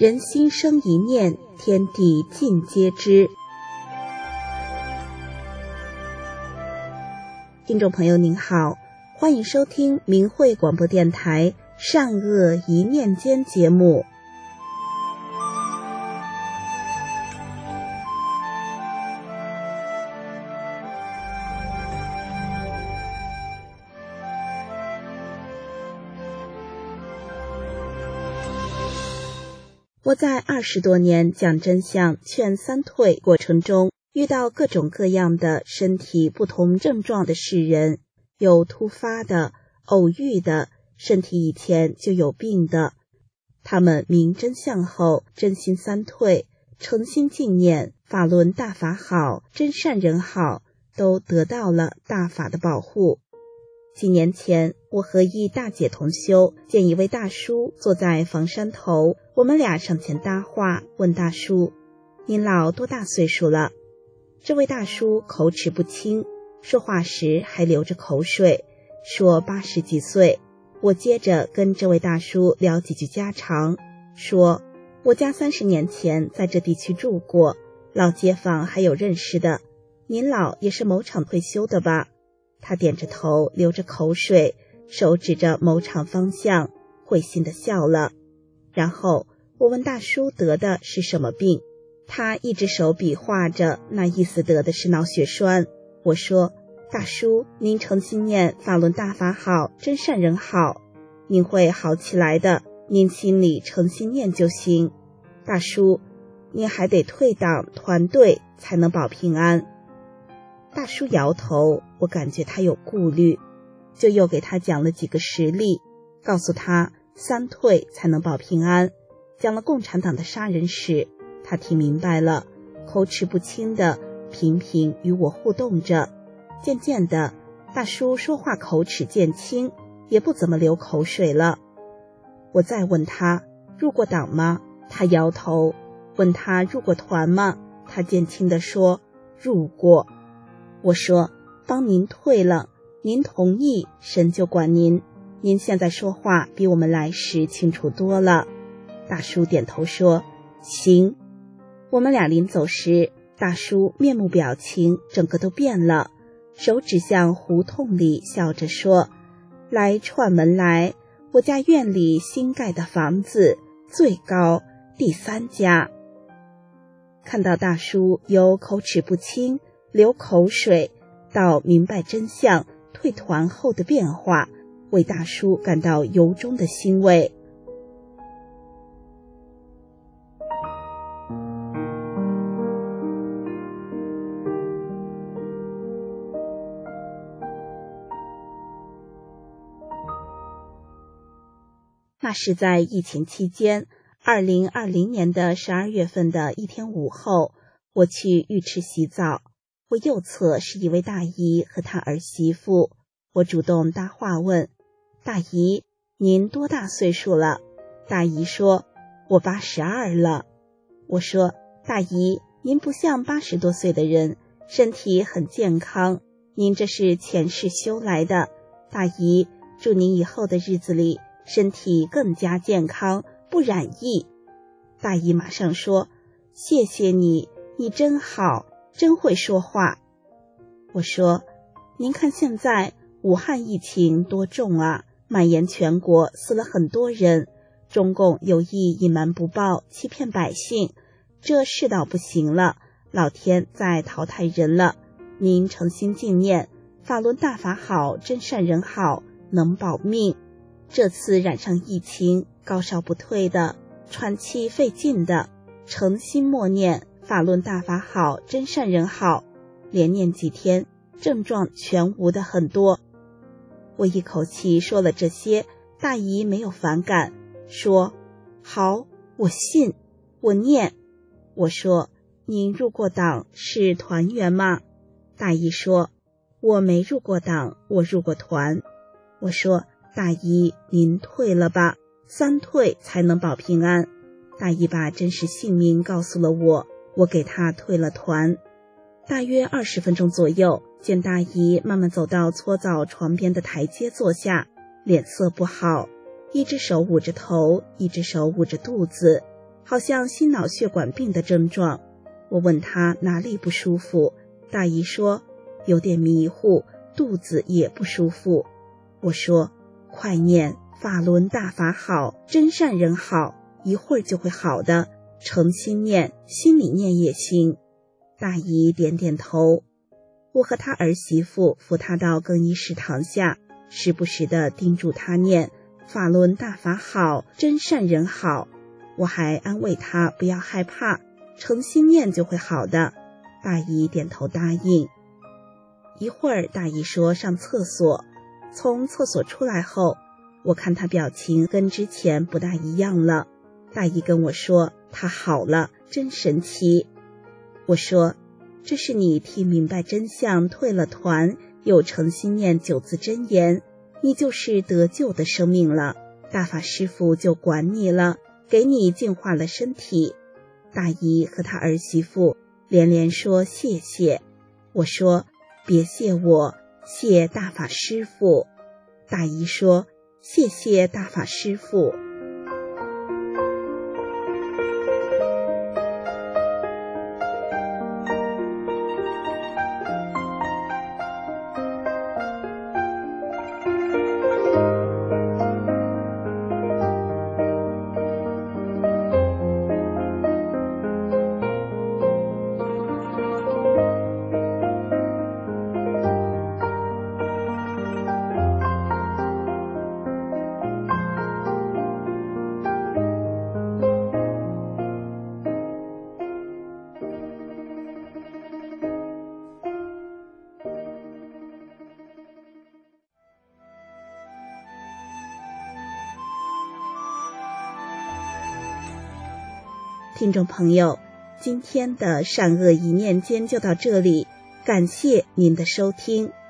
人心生一念，天地尽皆知。听众朋友您好，欢迎收听明慧广播电台善恶一念间节目。我在20多年讲真相劝三退过程中，遇到各种各样的身体不同症状的世人，有突发的、偶遇的，身体以前就有病的。他们明真相后，真心三退，诚心敬念，法轮大法好，真善人好，都得到了大法的保护。几年前，我和一大姐同修，见一位大叔坐在房山头，我们俩上前搭话，问大叔：“您老多大岁数了？”这位大叔口齿不清，说话时还流着口水，说80几岁。我接着跟这位大叔聊几句家常，说：“我家30年前在这地区住过，老街坊还有认识的，您老也是某厂退休的吧？”他点着头，流着口水，手指着某厂方向，会心地笑了。然后我问大叔得的是什么病，他一只手比划着，那意思得的是脑血栓。我说：“大叔，您诚心念法轮大法好，真善人好，您会好起来的，您心里诚心念就行。大叔，您还得退党团队才能保平安。”大叔摇头，我感觉他有顾虑，就又给他讲了几个实例，告诉他三退才能保平安，讲了共产党的杀人史，他听明白了，口齿不清的频频与我互动着。渐渐的，大叔说话口齿渐清，也不怎么流口水了。我再问他入过党吗？他摇头。问他入过团吗？他渐轻地说入过。我说：“帮您退了，您同意，神就管您。您现在说话比我们来时清楚多了。”大叔点头说：“行。”我们俩临走时，大叔面目表情整个都变了，手指向胡同里，笑着说：“来串门来，我家院里新盖的房子最高，第3家。”看到大叔由口齿不清流口水到明白真相退团后的变化，为大叔感到由衷的欣慰。那是在疫情期间，2020年的12月份的一天午后，我去浴池洗澡，我右侧是一位大姨和她儿媳妇。我主动搭话问：“大姨，您多大岁数了？”大姨说：“我82了。”我说：“大姨，您不像80多岁的人，身体很健康，您这是前世修来的。大姨，祝您以后的日子里身体更加健康，不染疫。”大姨马上说：“谢谢你，你真好，真会说话。”我说：“您看现在武汉疫情多重啊，蔓延全国，死了很多人，中共有意隐瞒不报，欺骗百姓，这世道不行了，老天在淘汰人了。您诚心敬念，法轮大法好，真善人好，能保命。这次染上疫情，高烧不退的，喘气费劲的，诚心默念法轮大法好，真善人好，连念几天，症状全无的很多。”我一口气说了这些，大姨没有反感，说：“好，我信，我念。”我说：“您入过党，是团员吗？”大姨说：“我没入过党，我入过团。”我说：“大姨，您退了吧，三退才能保平安。”大姨把真实姓名告诉了我，我给她退了团。大约20分钟左右，见大姨慢慢走到搓澡床边的台阶坐下，脸色不好，一只手捂着头，一只手捂着肚子， 好像心脑血管病的症状。我问他哪里不舒服，大姨说有点迷糊，肚子也不舒服。我说快念法轮大法好，真善人好，一会儿就会好的，诚心念，心里念也行。大姨点点头。我和他儿媳妇扶他到更衣室躺下，时不时地叮嘱他念法轮大法好，真善人好。我还安慰他不要害怕，诚心念就会好的。大姨点头答应。一会儿大姨说上厕所，从厕所出来后，我看她表情跟之前不大一样了。大姨跟我说她好了，真神奇。我说这是你听明白真相，退了团，又诚心念9字真言，你就是得救的生命了，大法师父就管你了，给你净化了身体。大姨和她儿媳妇连连说谢谢。我说别谢我，谢大法师父。大姨说谢谢大法师父。听众朋友，今天的善恶一念间就到这里，感谢您的收听。